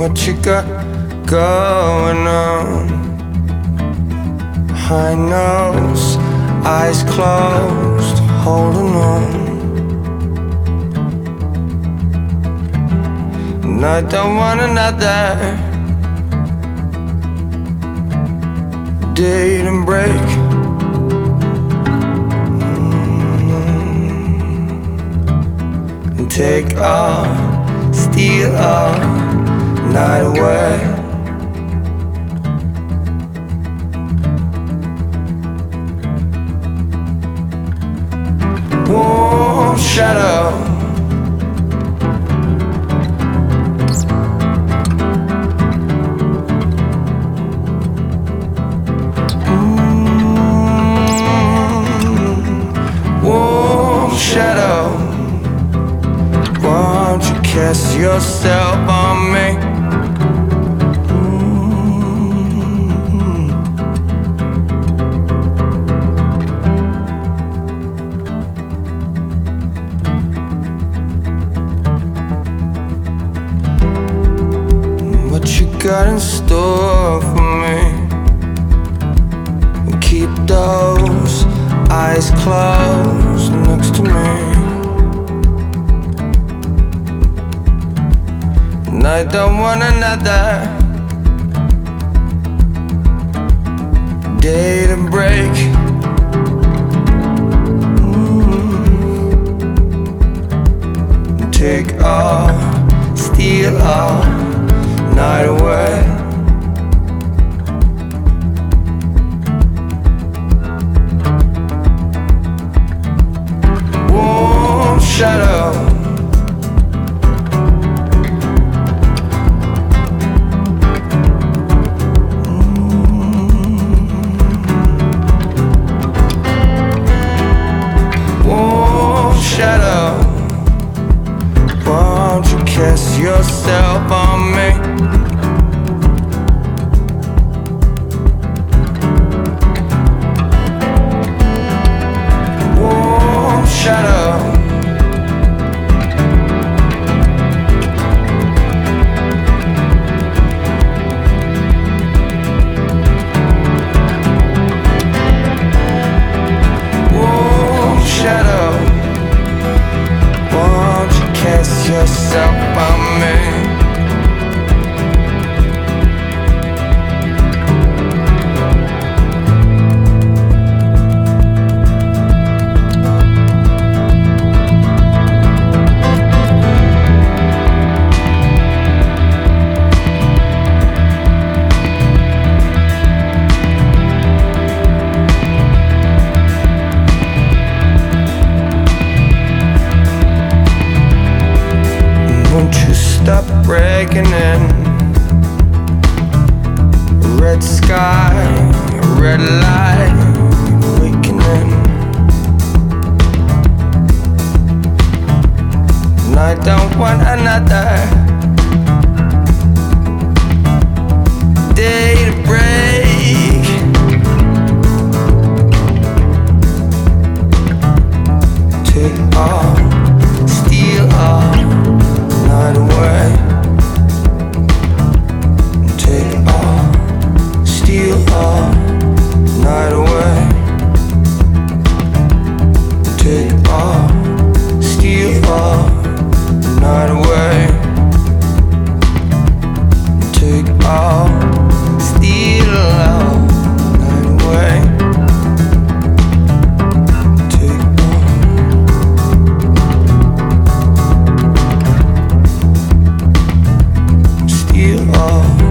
What you got going on? High nose, eyes closed, holding on. And I don't want another date and break. And take all, steal all night away. Warm shadow, warm shadow. Won't you cast yourself on me? What you got in store for me? Keep those eyes closed next to me. And I don't want another day to break. Take all, steal all night away. Warm shadow, warm shadow. Won't you cast yourself on me? Warm shadow, warm shadow. Won't you cast yourself on me? Won't you stop breaking in? Red sky, red light, awakening. And I don't want another day to break. Take all, steal all night away. Take all, steal all night away. Take all, steal all night away. Take all, steal all night away. Take all, steal all.